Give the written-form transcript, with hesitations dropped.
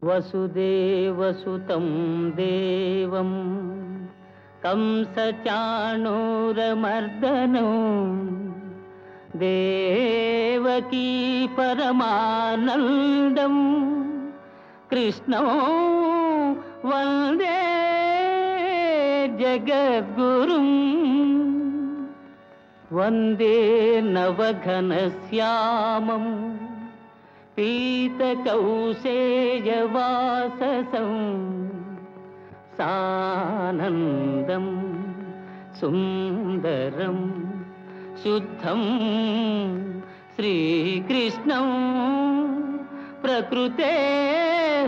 వసుదేవసుతం దేవం కంసచాణూరమర్దనం దేవకీ పరమానందం కృష్ణం వందే జగద్గురుం వందే నవఘనశ్యామం పీతకౌశేయవాససం సానందం సుందరం శుద్ధం శ్రీకృష్ణం ప్రకృతే